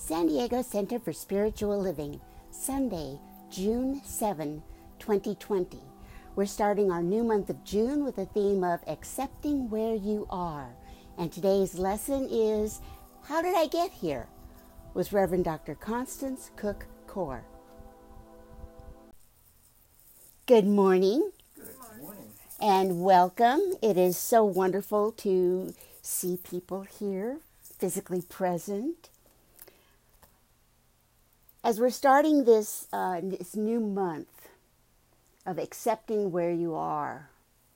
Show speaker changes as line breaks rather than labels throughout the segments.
San Diego Center for Spiritual Living, Sunday, June 7, 2020. We're starting our new month of June with a theme of accepting where you are. And today's lesson is, How Did I Get Here? With Reverend Dr. Constance Cook Core. Good morning.
Good morning.
And welcome. It is so wonderful to see people here, physically present. As we're starting this new month of accepting where you are,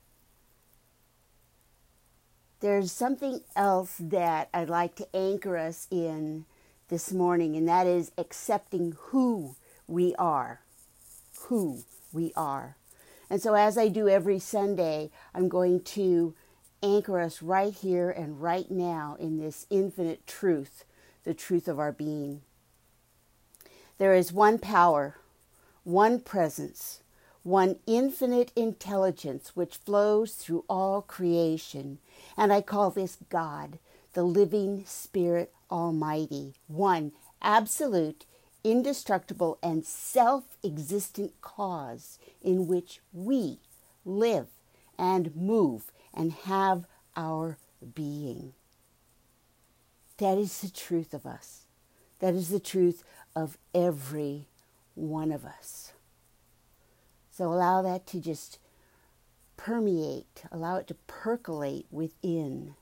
there's something else that I'd like to anchor us in this morning, and that is accepting who we are. Who we are. And so as I do every Sunday, I'm going to anchor us right here and right now in this infinite truth, the truth of our being. There is one power, one presence, one infinite intelligence which flows through all creation. And I call this God, the living Spirit Almighty, one absolute, indestructible, and self-existent cause in which we live and move and have our being. That is the truth of us. That is the truth of every one of us. So allow that to just permeate, allow it to percolate within.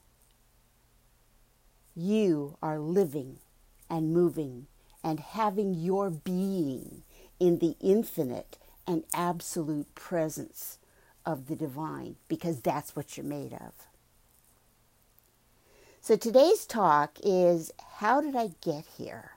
You are living and moving and having your being in the infinite and absolute presence of the divine, because that's what you're made of. So today's talk is, how did I get here?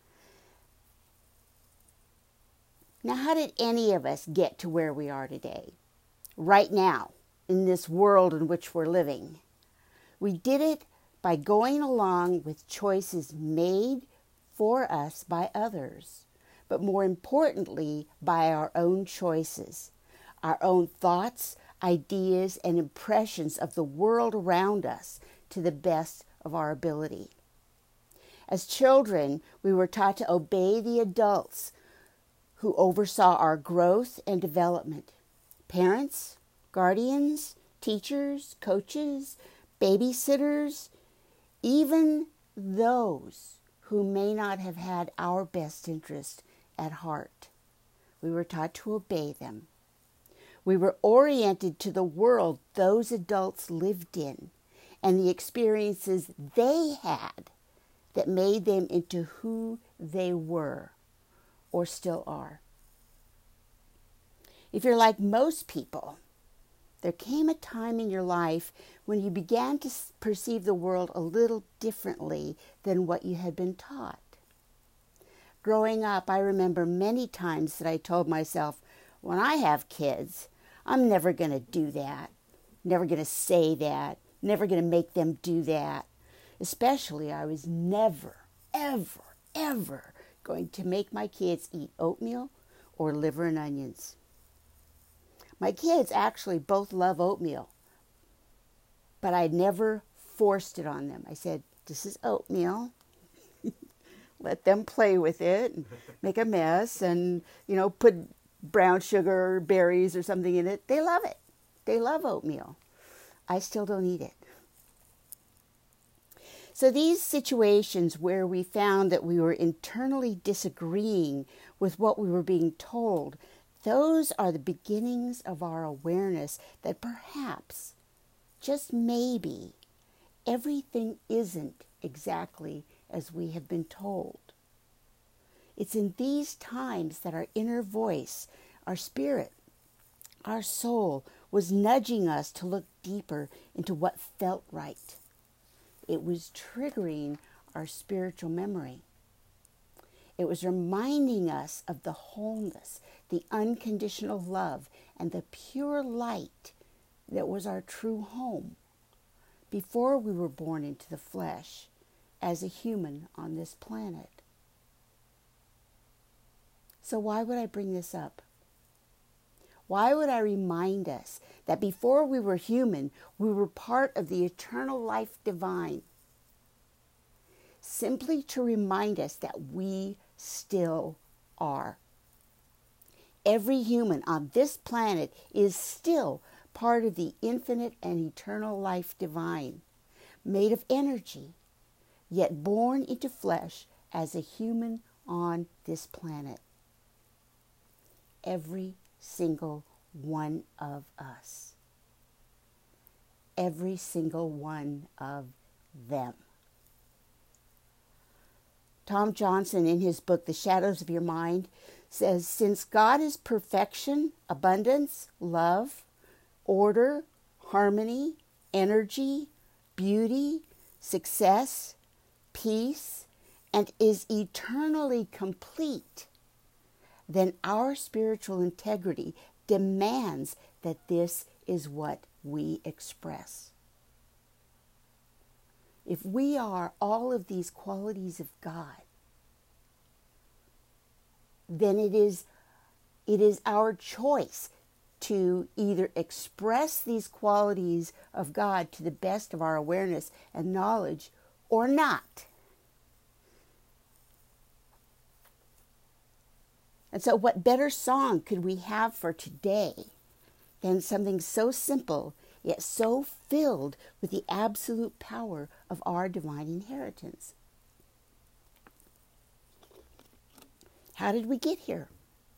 Now, how did any of us get to where we are today, right now, in this world in which we're living? We did it by going along with choices made for us by others, but more importantly, by our own choices, our own thoughts, ideas, and impressions of the world around us to the best of our ability. As children, we were taught to obey the adults who oversaw our growth and development. Parents, guardians, teachers, coaches, babysitters, even those who may not have had our best interest at heart. We were taught to obey them. We were oriented to the world those adults lived in and the experiences they had that made them into who they were or still are. If you're like most people, there came a time in your life when you began to perceive the world a little differently than what you had been taught. Growing up, I remember many times that I told myself, when I have kids, I'm never going to do that, never going to say that, never going to make them do that. Especially, I was never, ever, ever going to make my kids eat oatmeal or liver and onions. My kids actually both love oatmeal, but I never forced it on them. I said, this is oatmeal. Let them play with it and make a mess and, put brown sugar or berries or something in it. They love it. They love oatmeal. I still don't eat it. So these situations where we found that we were internally disagreeing with what we were being told, those are the beginnings of our awareness that perhaps, just maybe, everything isn't exactly as we have been told. It's in these times that our inner voice, our spirit, our soul was nudging us to look deeper into what felt right. It was triggering our spiritual memory. It was reminding us of the wholeness, the unconditional love, and the pure light that was our true home before we were born into the flesh as a human on this planet. So why would I bring this up? Why would I remind us that before we were human, we were part of the eternal life divine? simply to remind us that we still are. Every human on this planet is still part of the infinite and eternal life divine, made of energy, yet born into flesh as a human on this planet. Every single one of us. Every single one of them. Tom Johnson, in his book, The Shadows of Your Mind, says, since God is perfection, abundance, love, order, harmony, energy, beauty, success, peace, and is eternally complete, then our spiritual integrity demands that this is what we express. If we are all of these qualities of God, then it is our choice to either express these qualities of God to the best of our awareness and knowledge or not. And so what better song could we have for today than something so simple, yet so filled with the absolute power of our divine inheritance? How did we get here?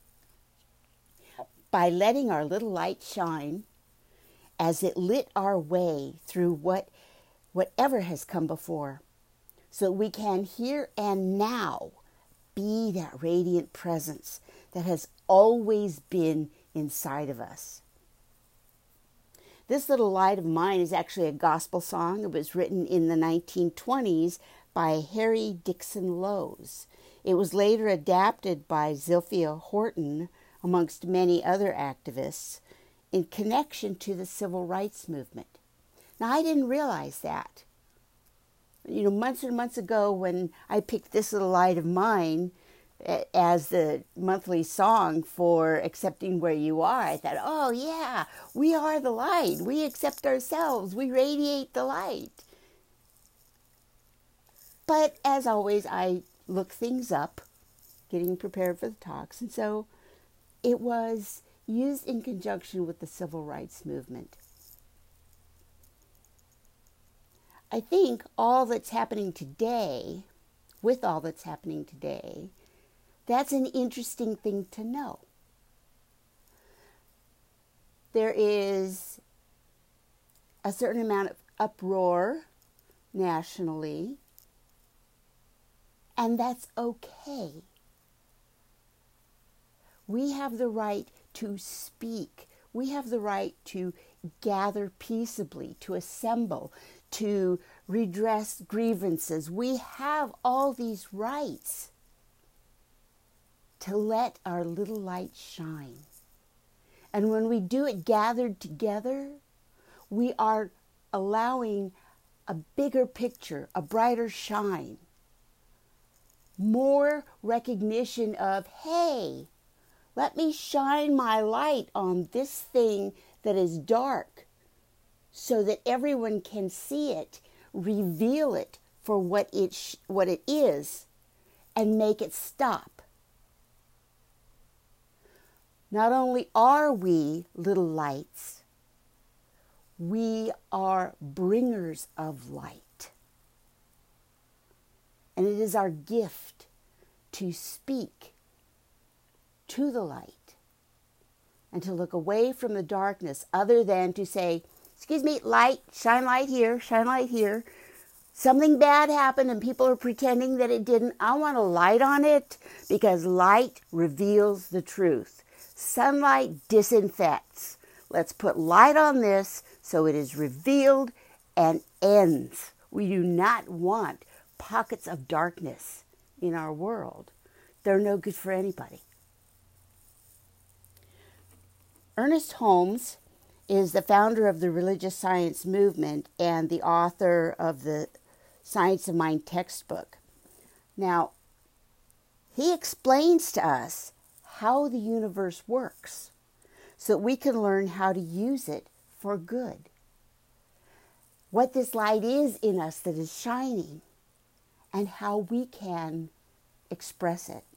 By letting our little light shine as it lit our way through whatever has come before, so we can here and now be that radiant presence that has always been inside of us. This little light of mine is actually a gospel song. It was written in the 1920s by Harry Dixon Lowes. It was later adapted by Zilphia Horton, amongst many other activists, in connection to the civil rights movement. Now, I didn't realize that. Months and months ago, when I picked This Little Light of Mine as the monthly song for Accepting Where You Are, I thought, oh yeah, we are the light. We accept ourselves. We radiate the light. But as always, I look things up, getting prepared for the talks, and so it was used in conjunction with the civil rights movement. I think all that's happening today, that's an interesting thing to know. There is a certain amount of uproar nationally, and that's okay. We have the right to speak. We have the right to gather peaceably, to assemble, to redress grievances. We have all these rights to let our little light shine. And when we do it gathered together, we are allowing a bigger picture, a brighter shine, more recognition of, hey, let me shine my light on this thing that is dark so that everyone can see it, reveal it for what it is, and make it stop. Not only are we little lights, we are bringers of light. And it is our gift to speak to the light and to look away from the darkness, other than to say, excuse me, light, shine light here, shine light here. Something bad happened and people are pretending that it didn't. I want a light on it because light reveals the truth. Sunlight disinfects. Let's put light on this so it is revealed and ends. We do not want pockets of darkness in our world. They're no good for anybody. Ernest Holmes is the founder of the religious science movement and the author of the Science of Mind textbook. Now, he explains to us how the universe works so that we can learn how to use it for good. What this light is in us that is shining, and how we can express it.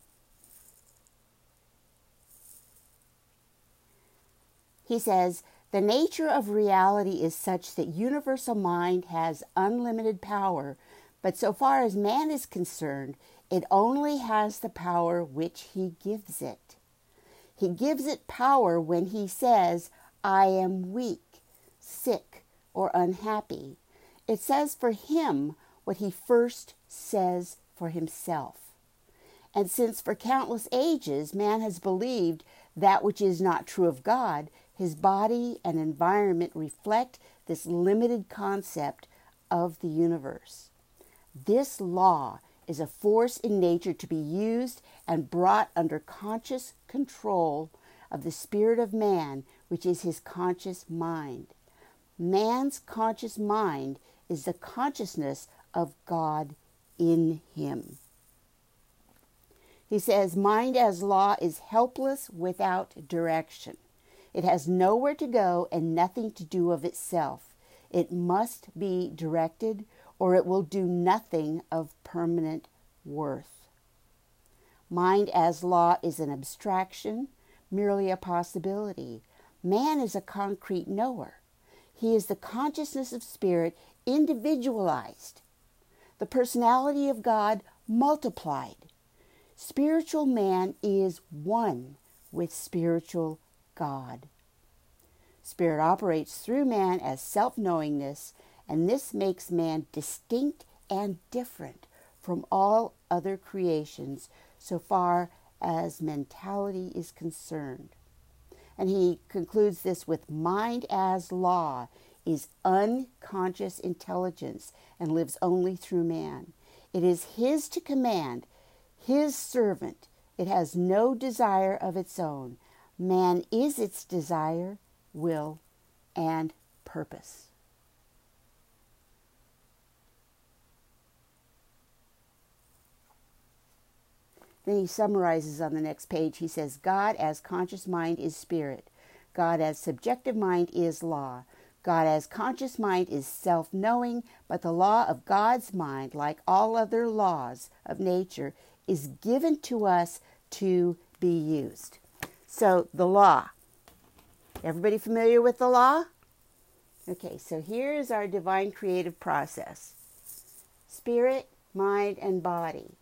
He says, the nature of reality is such that universal mind has unlimited power, but so far as man is concerned, it only has the power which he gives it. He gives it power when he says, I am weak, sick, or unhappy. It says for him what he first says for himself. And since for countless ages man has believed that which is not true of God, his body and environment reflect this limited concept of the universe. This law is a force in nature to be used and brought under conscious control of the spirit of man, which is his conscious mind. Man's conscious mind is the consciousness of God in him. He says, mind as law is helpless without direction. It has nowhere to go and nothing to do of itself. It must be directed, or it will do nothing of permanent worth. Mind as law is an abstraction, merely a possibility. Man is a concrete knower. He is the consciousness of spirit individualized, the personality of God multiplied. Spiritual man is one with spiritual God. Spirit operates through man as self-knowingness, and this makes man distinct and different from all other creations so far as mentality is concerned. And he concludes this with mind as law is unconscious intelligence and lives only through man. It is his to command, his servant. It has no desire of its own. Man is its desire, will, and purpose. Then he summarizes on the next page. He says, God as conscious mind is spirit. God as subjective mind is law. God as conscious mind is self-knowing, but the law of God's mind, like all other laws of nature, is given to us to be used. So the law. Everybody familiar with the law? Okay, so here's our divine creative process. Spirit, mind, and body.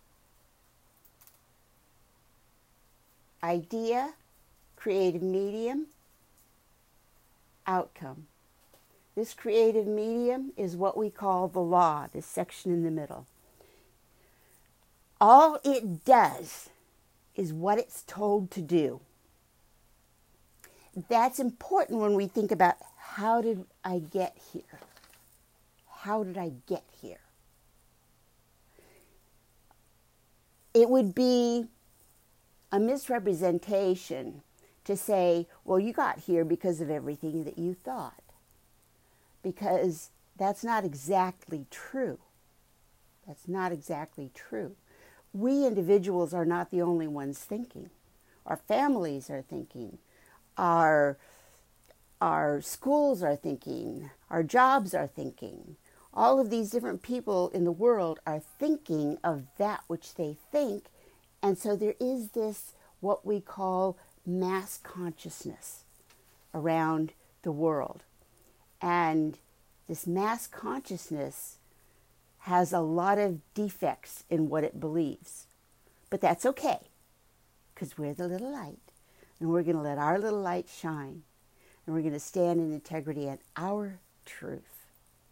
Idea, creative medium, outcome. This creative medium is what we call the law, this section in the middle. All it does is what it's told to do. That's important when we think about how did I get here? How did I get here? It would be a misrepresentation to say, well, you got here because of everything that you thought. Because that's not exactly true. That's not exactly true. We individuals are not the only ones thinking. Our families are thinking. Our schools are thinking. Our jobs are thinking. All of these different people in the world are thinking of that which they think. And so there is this, what we call mass consciousness around the world. And this mass consciousness has a lot of defects in what it believes. But that's okay, because we're the little light. And we're going to let our little light shine. And we're going to stand in integrity and our truth.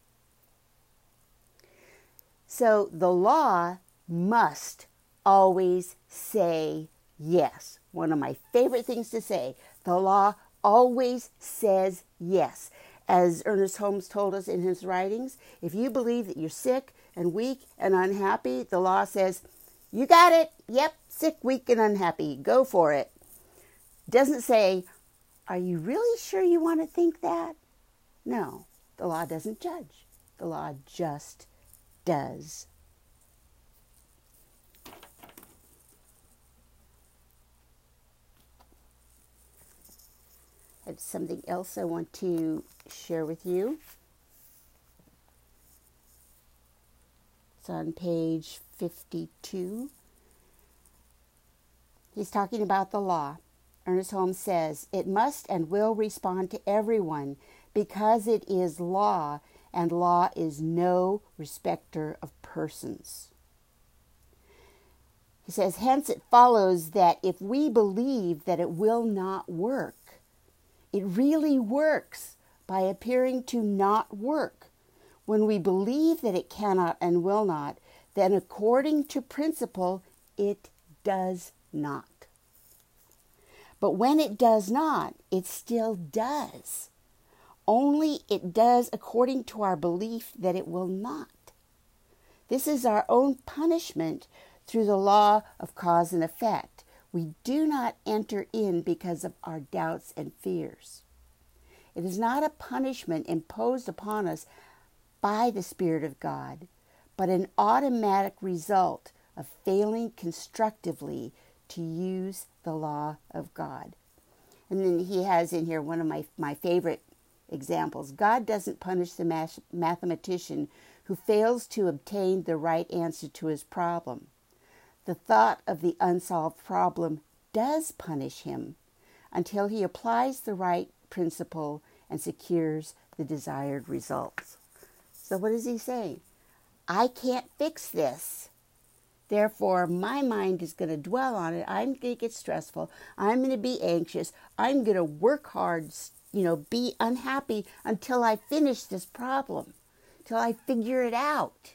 So the law must always say yes. One of my favorite things to say. The law always says yes. As Ernest Holmes told us in his writings, if you believe that you're sick and weak and unhappy, the law says, you got it. Yep, sick, weak, and unhappy. Go for it. Doesn't say, are you really sure you want to think that? No, the law doesn't judge. The law just does. I have something else I want to share with you. It's on page 52. He's talking about the law. Ernest Holmes says, "It must and will respond to everyone because it is law, and law is no respecter of persons." He says, "Hence it follows that if we believe that it will not work, it really works by appearing to not work. When we believe that it cannot and will not, then according to principle, it does not. But when it does not, it still does. Only it does according to our belief that it will not. This is our own punishment through the law of cause and effect. We do not enter in because of our doubts and fears. It is not a punishment imposed upon us by the Spirit of God, but an automatic result of failing constructively to use the law of God." And then he has in here one of my favorite examples. "God doesn't punish the mathematician who fails to obtain the right answer to his problem. The thought of the unsolved problem does punish him until he applies the right principle and secures the desired results." So what is he saying? I can't fix this. Therefore, my mind is going to dwell on it. I'm going to get stressful. I'm going to be anxious. I'm going to work hard, be unhappy until I finish this problem, till I figure it out.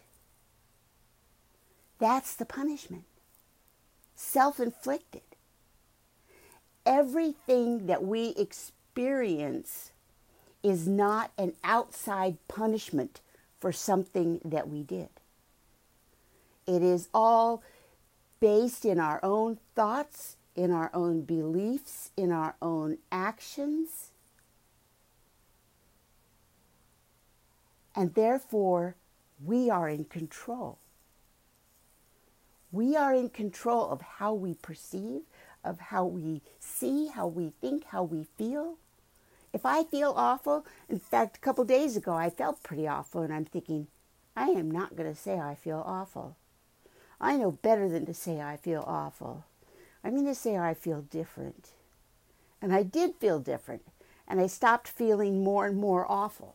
That's the punishment. Self-inflicted. Everything that we experience is not an outside punishment for something that we did. It is all based in our own thoughts, in our own beliefs, in our own actions. And therefore, we are in control. We are in control of how we perceive, of how we see, how we think, how we feel. If I feel awful, in fact, a couple days ago, I felt pretty awful, and I'm thinking, I am not going to say I feel awful. I know better than to say I feel awful. I'm going to say I feel different. And I did feel different, and I stopped feeling more and more awful.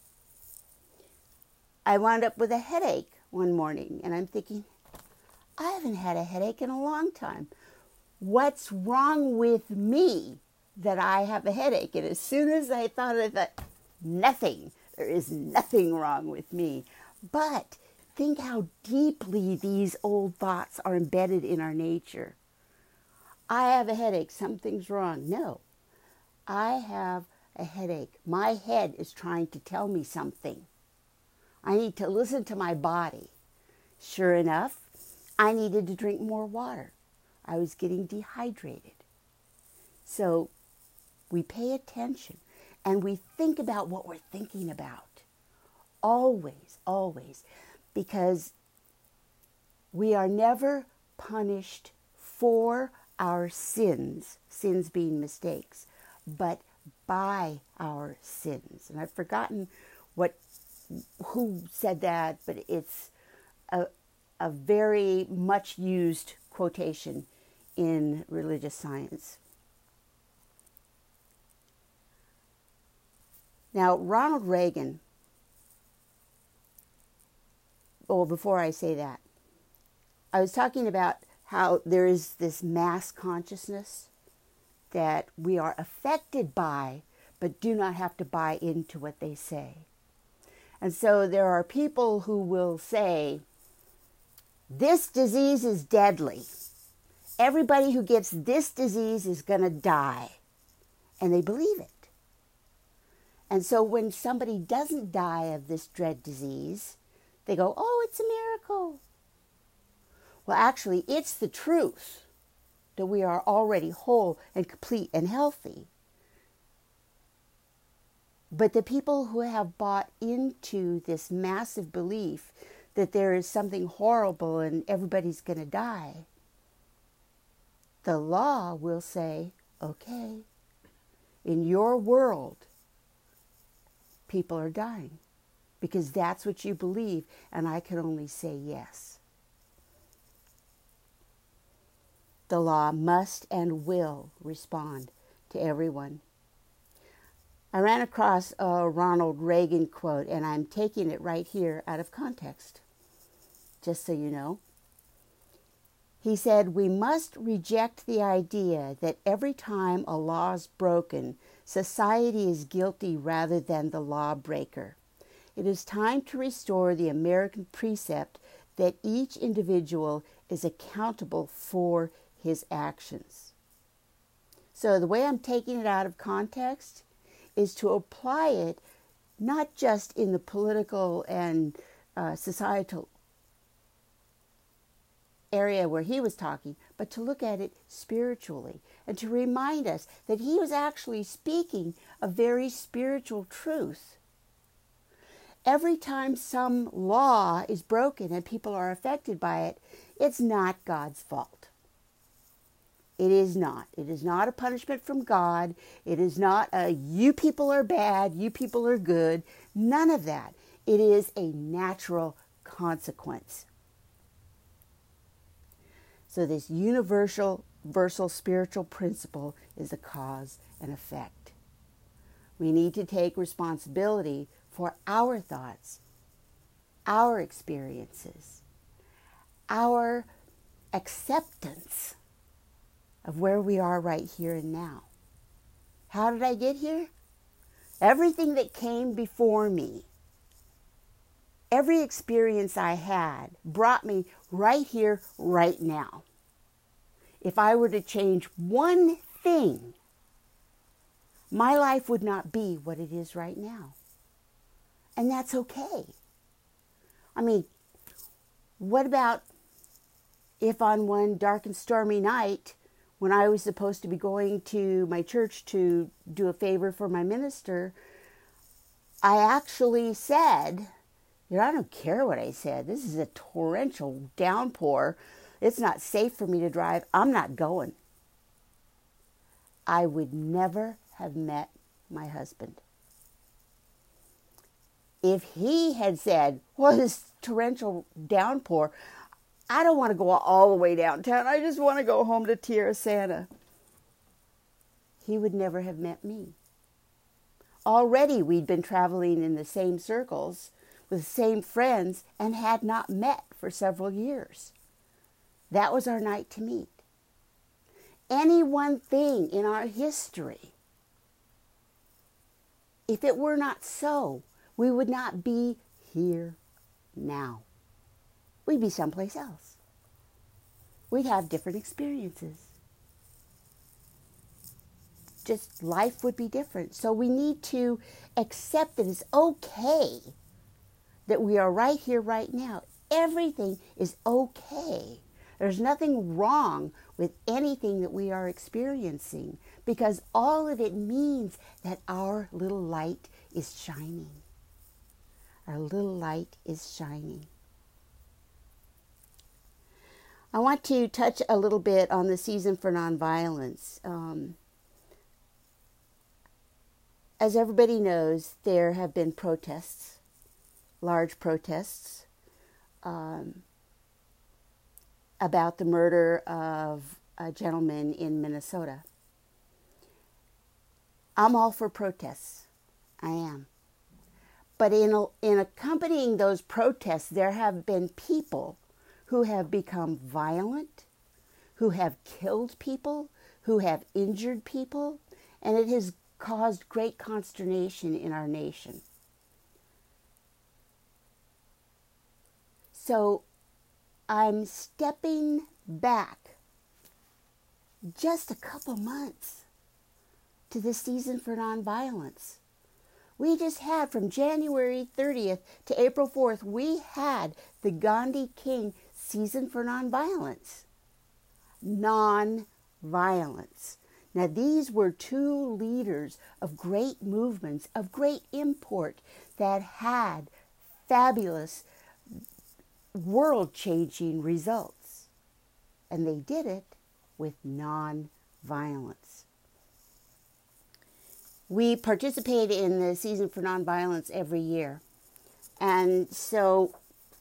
I wound up with a headache one morning, and I'm thinking, I haven't had a headache in a long time. What's wrong with me that I have a headache? And as soon as I thought of that, nothing. There is nothing wrong with me. But think how deeply these old thoughts are embedded in our nature. I have a headache. Something's wrong. No, I have a headache. My head is trying to tell me something. I need to listen to my body. Sure enough, I needed to drink more water. I was getting dehydrated. So we pay attention and we think about what we're thinking about. Always, always. Because we are never punished for our sins, sins being mistakes, but by our sins. And I've forgotten who said that, but it's a very much used quotation in religious science. Now, Ronald Reagan, before I say that, I was talking about how there is this mass consciousness that we are affected by, but do not have to buy into what they say. And so there are people who will say, this disease is deadly. Everybody who gets this disease is going to die. And they believe it. And so when somebody doesn't die of this dread disease, they go, oh, it's a miracle. Well, actually, it's the truth that we are already whole and complete and healthy. But the people who have bought into this massive belief that there is something horrible and everybody's going to die, the law will say, okay, in your world, people are dying because that's what you believe, and I can only say yes. The law must and will respond to everyone. I ran across a Ronald Reagan quote, and I'm taking it right here out of context, just so you know. He said, "We must reject the idea that every time a law is broken, society is guilty rather than the lawbreaker. It is time to restore the American precept that each individual is accountable for his actions." So the way I'm taking it out of context is to apply it not just in the political and societal area where he was talking, but to look at it spiritually and to remind us that he was actually speaking a very spiritual truth. Every time some law is broken and people are affected by it, it's not God's fault. It is not. It is not a punishment from God. It is not a you people are bad, you people are good. None of that. It is a natural consequence. So this universal spiritual principle is a cause and effect. We need to take responsibility for our thoughts, our experiences, our acceptance of where we are right here and now. How did I get here? Everything that came before me, every experience I had brought me right here, right now. If I were to change one thing, my life would not be what it is right now. And that's okay. I mean, what about if on one dark and stormy night, when I was supposed to be going to my church to do a favor for my minister, I actually said, I don't care what I said. This is a torrential downpour. It's not safe for me to drive. I'm not going. I would never have met my husband. If he had said, well, this torrential downpour, I don't want to go all the way downtown. I just want to go home to Tierra Santa. He would never have met me. Already we'd been traveling in the same circles with the same friends and had not met for several years. That was our night to meet. Any one thing in our history, if it were not so, we would not be here now. We'd be someplace else. We'd have different experiences. Just life would be different. So we need to accept that it's okay that we are right here, right now. Everything is okay. There's nothing wrong with anything that we are experiencing because all of it means that our little light is shining. Our little light is shining. I want to touch a little bit on the Season for Nonviolence. As everybody knows, there have been protests, large protests, about the murder of a gentleman in Minnesota. I'm all for protests. I am. But in accompanying those protests, there have been people who have become violent, who have killed people, who have injured people, and it has caused great consternation in our nation. So I'm stepping back just a couple months to the Season for Nonviolence. We just had, from January 30th to April 4th, we had the Gandhi King Season for Nonviolence. Nonviolence. Now, these were two leaders of great movements, of great import, that had fabulous, world-changing results. And they did it with nonviolence. We participate in the Season for Nonviolence every year. And so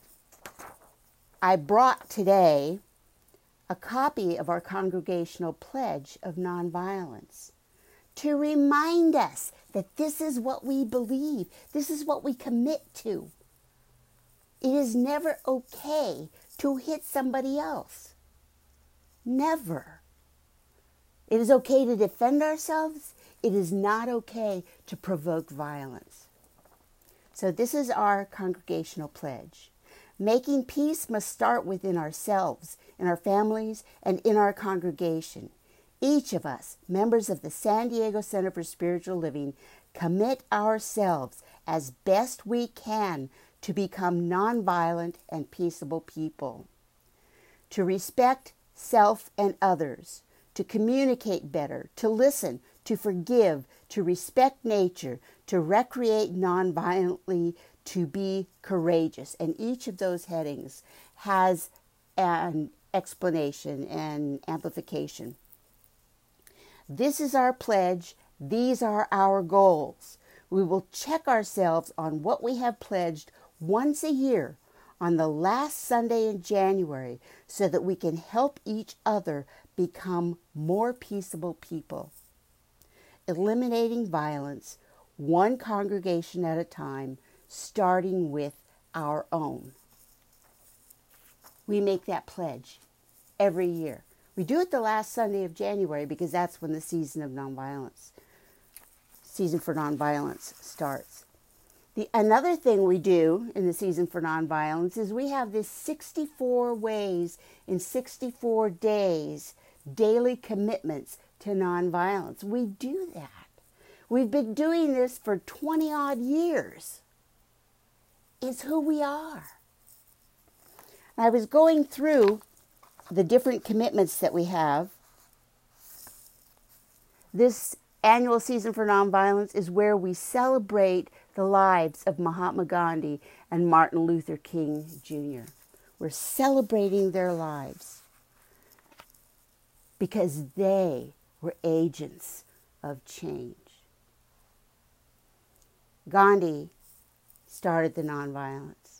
I brought today a copy of our Congregational Pledge of Nonviolence to remind us that this is what we believe. This is what we commit to. It is never okay to hit somebody else. Never. It is okay to defend ourselves. It is not okay to provoke violence. So this is our congregational pledge. Making peace must start within ourselves, in our families, and in our congregation. Each of us, members of the San Diego Center for Spiritual Living, commit ourselves as best we can to become nonviolent and peaceable people, to respect self and others, to communicate better, to listen, to forgive, to respect nature, to recreate nonviolently, to be courageous. And each of those headings has an explanation and amplification. This is our pledge. These are our goals. We will check ourselves on what we have pledged once a year on the last Sunday in January so that we can help each other become more peaceable people. Eliminating violence, one congregation at a time, starting with our own. We make that pledge every year. We do it the last Sunday of January because that's when the season for nonviolence starts. Another thing we do in the season for nonviolence is we have this 64 ways in 64 days, daily commitments to nonviolence. We do that. We've been doing this for 20 odd years. It's who we are. I was going through the different commitments that we have. This annual season for nonviolence is where we celebrate the lives of Mahatma Gandhi and Martin Luther King Jr. We're celebrating their lives because they were agents of change. Gandhi started the nonviolence.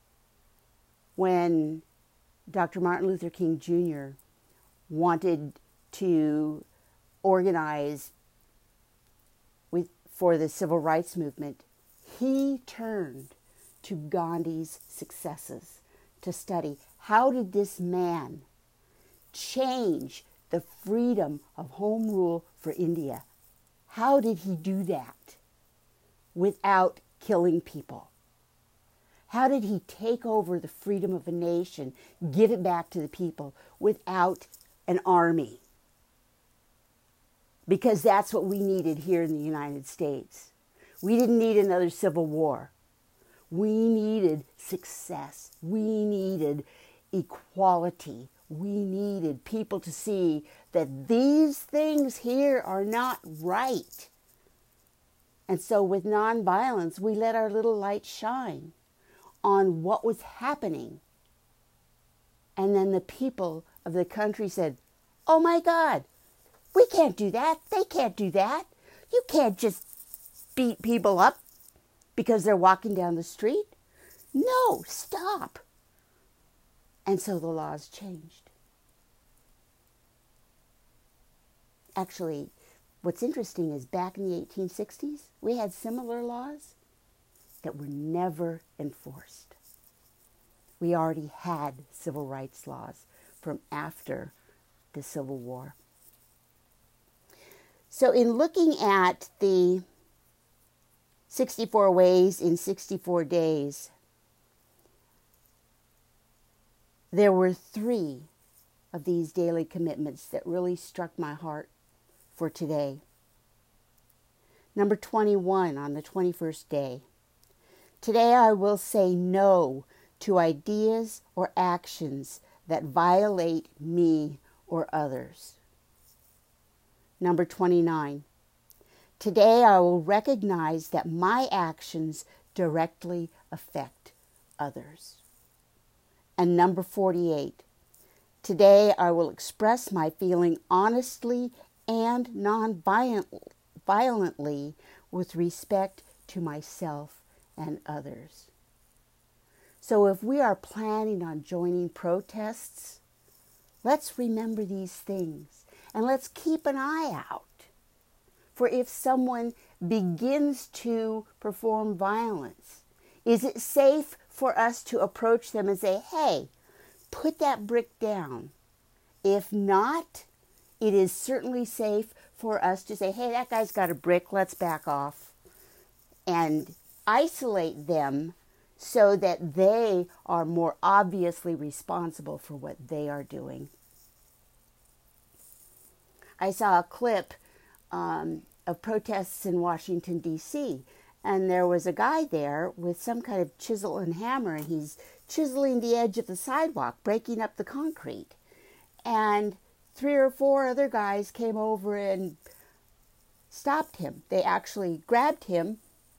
When Dr. Martin Luther King Jr. wanted to organize for the civil rights movement, he turned to Gandhi's successes to study how did this man change the freedom of home rule for India. How did he do that without killing people? How did he take over the freedom of a nation, give it back to the people without an army? Because that's what we needed here in the United States. We didn't need another civil war. We needed success. We needed equality. We needed people to see that these things here are not right. And so with nonviolence, we let our little light shine on what was happening. And then the people of the country said, oh my God, we can't do that. They can't do that. You can't just beat people up because they're walking down the street. No, stop. And so the laws changed. Actually, what's interesting is back in the 1860s, we had similar laws that were never enforced. We already had civil rights laws from after the Civil War. So in looking at the 64 ways in 64 days, there were 3 of these daily commitments that really struck my heart for today. Number 21 on the 21st day. Today I will say no to ideas or actions that violate me or others. Number 29. Today I will recognize that my actions directly affect others. And number 48. Today I will express my feeling honestly and non-violently with respect to myself and others. So if we are planning on joining protests, let's remember these things and let's keep an eye out for if someone begins to perform violence. Is it safe for us to approach them and say, hey, put that brick down? If not, it is certainly safe for us to say, hey, that guy's got a brick, let's back off, and isolate them so that they are more obviously responsible for what they are doing. I saw a clip of protests in Washington, D.C., and there was a guy there with some kind of chisel and hammer, and he's chiseling the edge of the sidewalk, breaking up the concrete. And 3 or 4 other guys came over and stopped him. They actually grabbed him,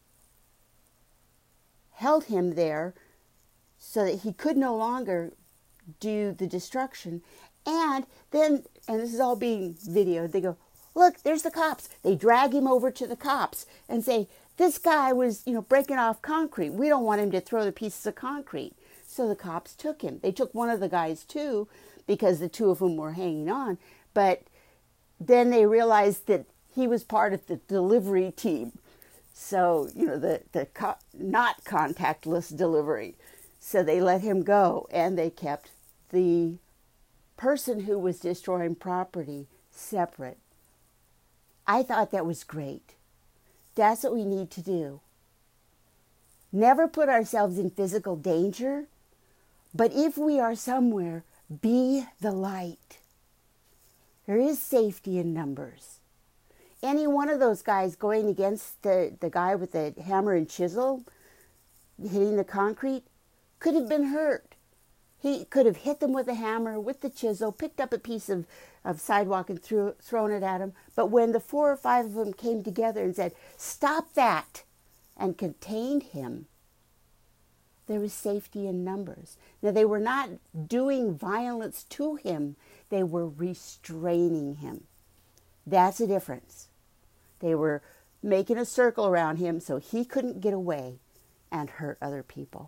held him there so that he could no longer do the destruction. And then, and this is all being videoed, they go, look, there's the cops. They drag him over to the cops and say, this guy was, breaking off concrete. We don't want him to throw the pieces of concrete. So the cops took him. They took one of the guys too, because the 2 of them were hanging on. But then they realized that he was part of the delivery team. So, not contactless delivery. So they let him go, and they kept the person who was destroying property separate. I thought that was great. That's what we need to do. Never put ourselves in physical danger, but if we are somewhere, be the light. There is safety in numbers. Any one of those guys going against the guy with the hammer and chisel, hitting the concrete, could have been hurt. He could have hit them with a hammer, with the chisel, picked up a piece of sidewalk and thrown it at him. But when the 4 or 5 of them came together and said, stop that, and contained him, there was safety in numbers. Now, they were not doing violence to him. They were restraining him. That's a difference. They were making a circle around him so he couldn't get away and hurt other people.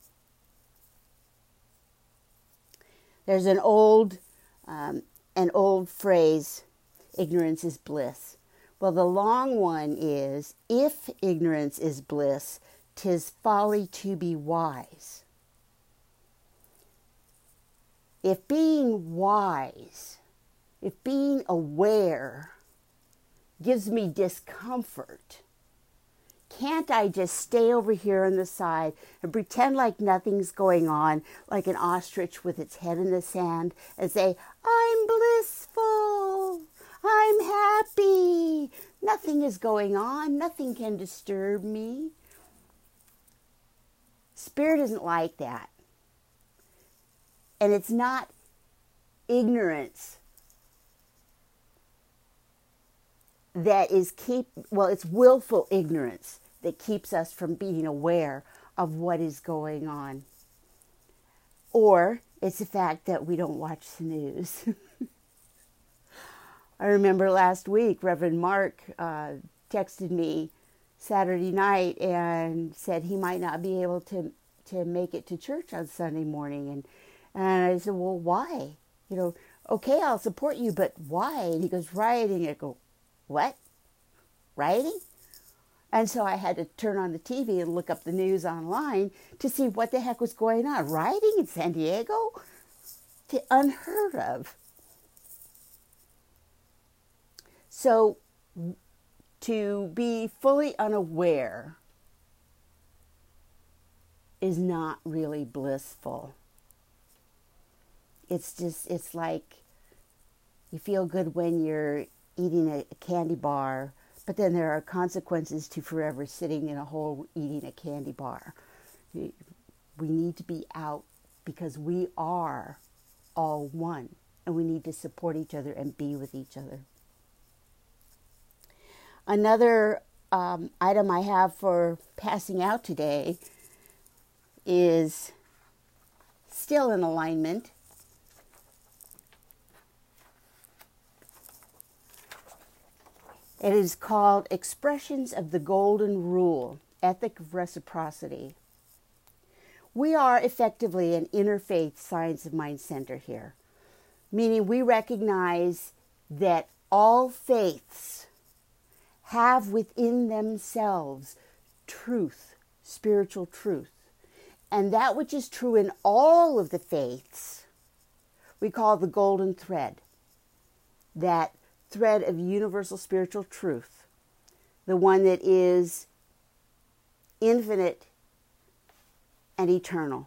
There's an old phrase, ignorance is bliss. Well, the long one is, if ignorance is bliss, 'tis folly to be wise. If being wise, if being aware gives me discomfort, can't I just stay over here on the side and pretend like nothing's going on, like an ostrich with its head in the sand, and say, I'm blissful, I'm happy, nothing is going on, nothing can disturb me? Spirit isn't like that. And it's not ignorance that is it's willful ignorance that keeps us from being aware of what is going on. Or it's the fact that we don't watch the news. I remember last week, Reverend Mark texted me Saturday night and said he might not be able to make it to church on Sunday morning. And I said, well, why? Okay, I'll support you, but why? And he goes, rioting. I go, what? Rioting? And so I had to turn on the TV and look up the news online to see what the heck was going on. Rioting in San Diego? Unheard of. So to be fully unaware is not really blissful. It's like you feel good when you're eating a candy bar, but then there are consequences to forever sitting in a hole eating a candy bar. We need to be out because we are all one, and we need to support each other and be with each other. Another item I have for passing out today is still in alignment. It is called Expressions of the Golden Rule, Ethic of Reciprocity. We are effectively an interfaith science of mind center here, meaning we recognize that all faiths have within themselves truth, spiritual truth. And that which is true in all of the faiths, we call the golden thread. That thread of universal spiritual truth. The one that is infinite and eternal.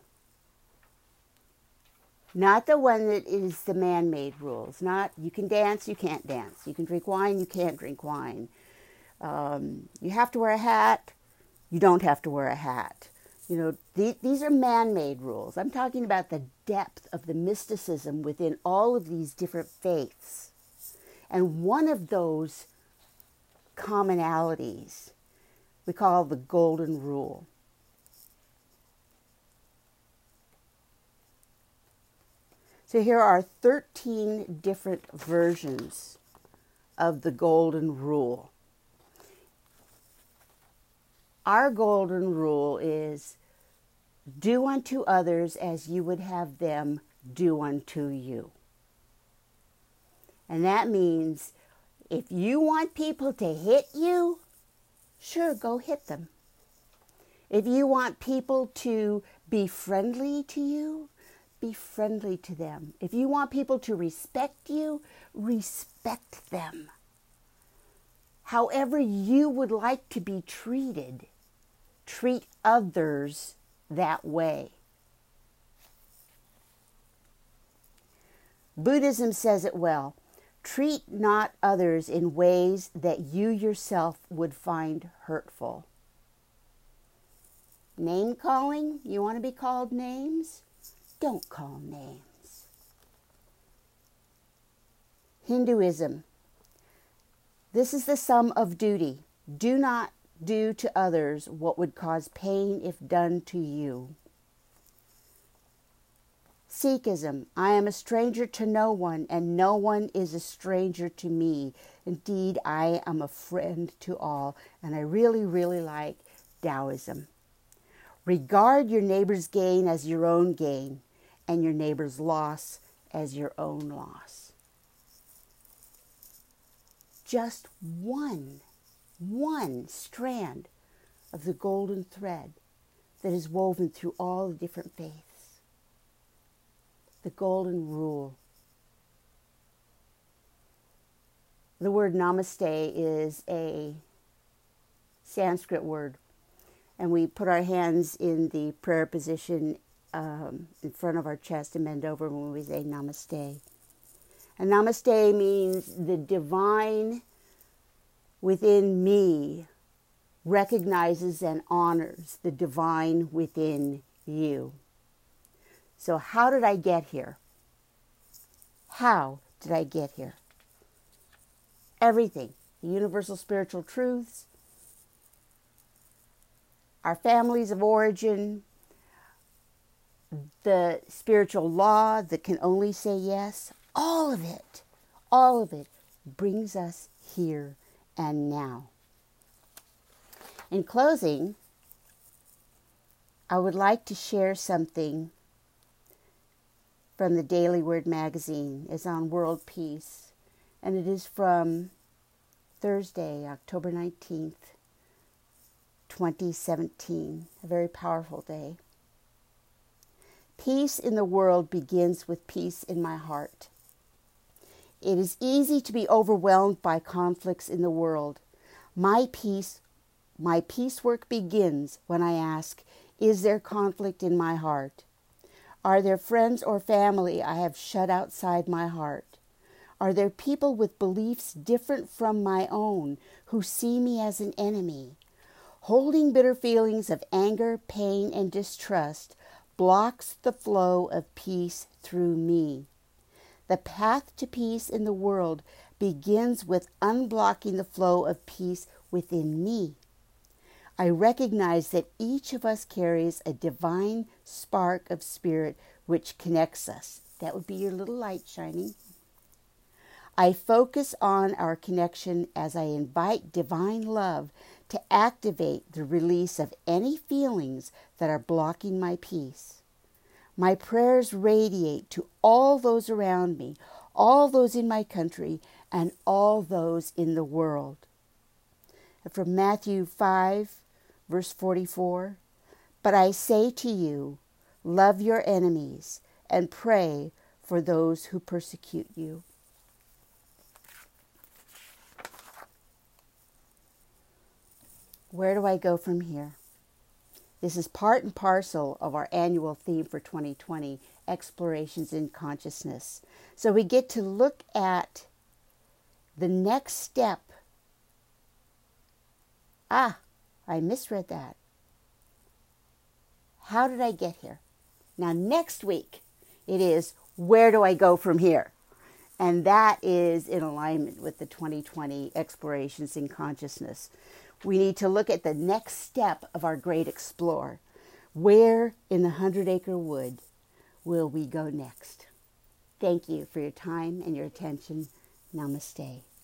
Not the one that is the man-made rules. Not you can dance, you can't dance. You can drink wine, you can't drink wine. You have to wear a hat, you don't have to wear a hat. These are man-made rules. I'm talking about the depth of the mysticism within all of these different faiths. And one of those commonalities we call the golden rule. So here are 13 different versions of the golden rule. Our golden rule is do unto others as you would have them do unto you. And that means if you want people to hit you, sure, go hit them. If you want people to be friendly to you, be friendly to them. If you want people to respect you, respect them. However you would like to be treated, treat others that way. Buddhism says it well. Treat not others in ways that you yourself would find hurtful. Name calling? You want to be called names? Don't call names. Hinduism. This is the sum of duty. Do not do to others what would cause pain if done to you. Sikhism. I am a stranger to no one, and no one is a stranger to me. Indeed, I am a friend to all. And I really, really like Taoism. Regard your neighbor's gain as your own gain, and your neighbor's loss as your own loss. Just one strand of the golden thread that is woven through all the different faiths. The golden rule. The word namaste is a Sanskrit word, and we put our hands in the prayer position in front of our chest and bend over when we say namaste. And namaste means the divine within me recognizes and honors the divine within you. So how did I get here? How did I get here? Everything. The universal spiritual truths, our families of origin, the spiritual law that can only say yes, all of it brings us here and now. In closing, I would like to share something from the Daily Word magazine. It's on world peace, and it is from Thursday, October 19th, 2017, a very powerful day. Peace in the world begins with peace in my heart. It is easy to be overwhelmed by conflicts in the world. My peace work begins when I ask, is there conflict in my heart? Are there friends or family I have shut outside my heart? Are there people with beliefs different from my own who see me as an enemy? Holding bitter feelings of anger, pain, and distrust blocks the flow of peace through me. The path to peace in the world begins with unblocking the flow of peace within me. I recognize that each of us carries a divine spark of spirit which connects us. That would be your little light shining. I focus on our connection as I invite divine love to activate the release of any feelings that are blocking my peace. My prayers radiate to all those around me, all those in my country, and all those in the world. From Matthew 5, verse 44, "But I say to you, love your enemies and pray for those who persecute you." Where do I go from here? This is part and parcel of our annual theme for 2020, Explorations in Consciousness. So we get to look at the next step. I misread that. How did I get here? Now next week, it is, where do I go from here? And that is in alignment with the 2020 Explorations in Consciousness. We need to look at the next step of our great explore. Where in the 100-acre wood will we go next? Thank you for your time and your attention. Namaste.